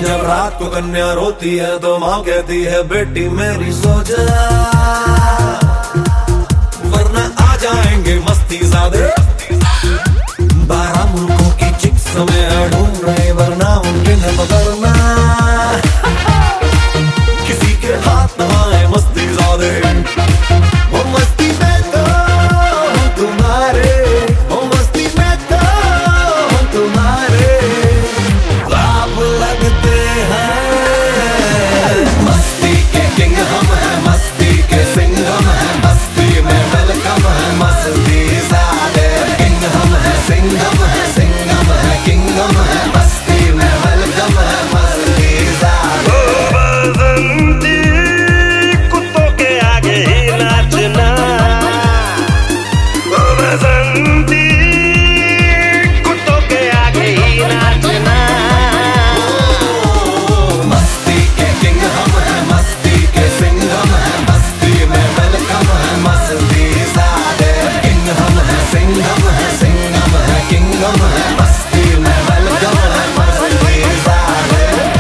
जब रात को कन्या रोती है तो माँ कहती है बेटी मेरी सो जा, वरना आ जाएंगे मस्ती ज़ादे। 12 मुल्कों की चिक्स में ढूंढ रहे वरना उनके न पकड़ना, किसी के हाथ न आए मस्ती ज़ादे। वो मस्ती में तो हम तुम्हारे, वो मस्ती में तो हम तुम्हारे आप लगते हैं। मस्ती के किंग हम हैं, मस्ती के सिंह हम हैं, मस्ती में वेलकम है मस्ती ज़ादे। किंग हम हैं, सिंह हम हैं, सिंह हम हैं, किंग हम हैं, मस्ती में वेलकम है मस्ती ज़ादे। बसंती कुत्तों के आगे ही नाचना, बसंती कुत्तों के आगे ही नाचना। मस्ती के किंग हम हैं, मस्ती के सिंह हम हैं, मस्ती में वेलकम है मस्ती ज़ादे। किंग हम हैं, सिंह हम हैं, सिंह हम हैं, किंग हम हैं, मस्ती में वेलकम है मस्ती ज़ादे।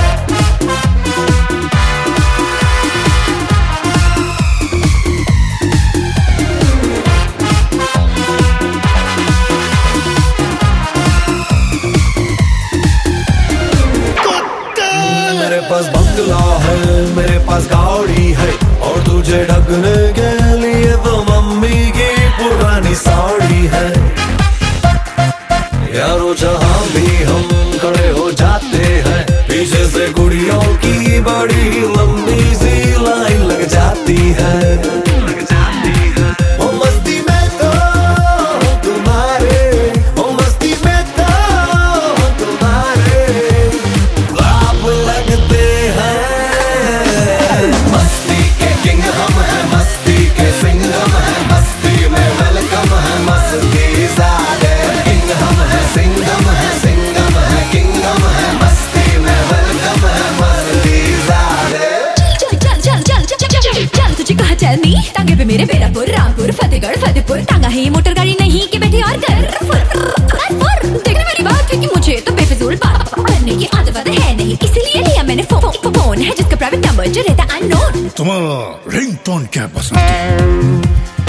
मेरे पास बंगला है, मेरे पास गाड़ी है, और तुझे ढकने के लिए वो मम्मी की पुरानी साड़ी है। यारो जहाँ भी हम खड़े हो जाते हैं, पीछे से गुड़ियों की बड़ी लंबी सी लाइन लग जाती है। ओ मस्ती में तो हम तुम्हारे, ओ मस्ती में तो हम तुम्हारे आप लगते हैं। मस्ती के किंग हम हैं, मस्ती के सिंह हम हैं, मस्ती में वेलकम है मस्ती ज़ादे। किंग हम हैं, सिंह हम हैं, सिंह हम हैं, किंग हम हैं, मस्ती में वेलकम है मस्ती ज़ादे। चल तुझे कहा चलनी, टांगे पे मेरे बेरापुर, रामपुर, फतेहगढ़, फतेहपुर। टांगा है ये मोटर गाड़ी नहीं कि बैठे और कर देखने मेरी बात है कि मुझे तो बेफिजूल बात करने की आदत है नहीं, इसलिए लिया मैंने फोन है जिसका प्राइवेट नंबर जो रहता अननोन। तुम्हारा रिंगटोन क्या पसंद है?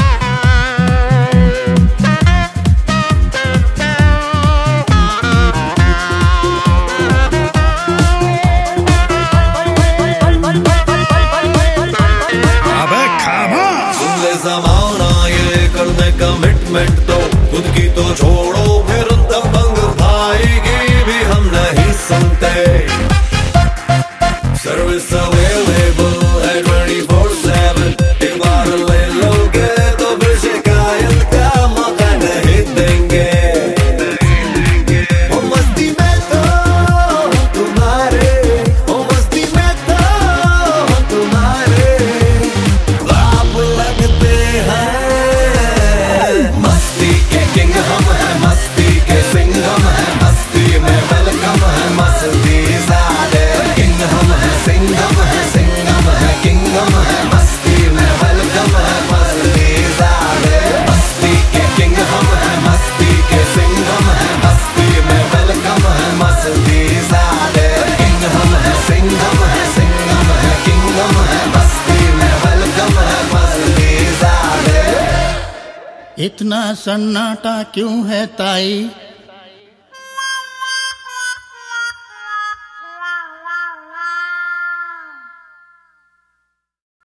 अबे खामोश! सुन ले ज़माना ये कर दे कमिटमेंट तो खुद की तो छोड़ो, फिर दबंग भाई की भी हम नहीं सुनते। सर्विस अवेलेबल है 24/7, एक बार ले लोगे तो फिर शिकायत का मौका नहीं देंगे। ओ मस्ती में तो हम तुम्हारे, ओ मस्ती में तो हम तुम्हारे आप लगते हैं। मस्ती के किंग हम हैं, मस्ती के सिंह हम हैं, मस्ती में वेलकम है मस्ती ज़ादे। किंग हम हैं, सिंह हम हैं, सिंह हम हैं, किंग हम हैं, मस्ती में वेलकम है मस्ती ज़ादे। मस्ती के किंग हम हैं, मस्ती के सिंह हम हैं, मस्ती में वेलकम है मस्ती ज़ादे। किंग हम हैं, सिंह हम हैं, सिंह हम हैं, किंग हम हैं, मस्ती में वेलकम है मस्ती ज़ादे। इतना सन्नाटा क्यों है ताई?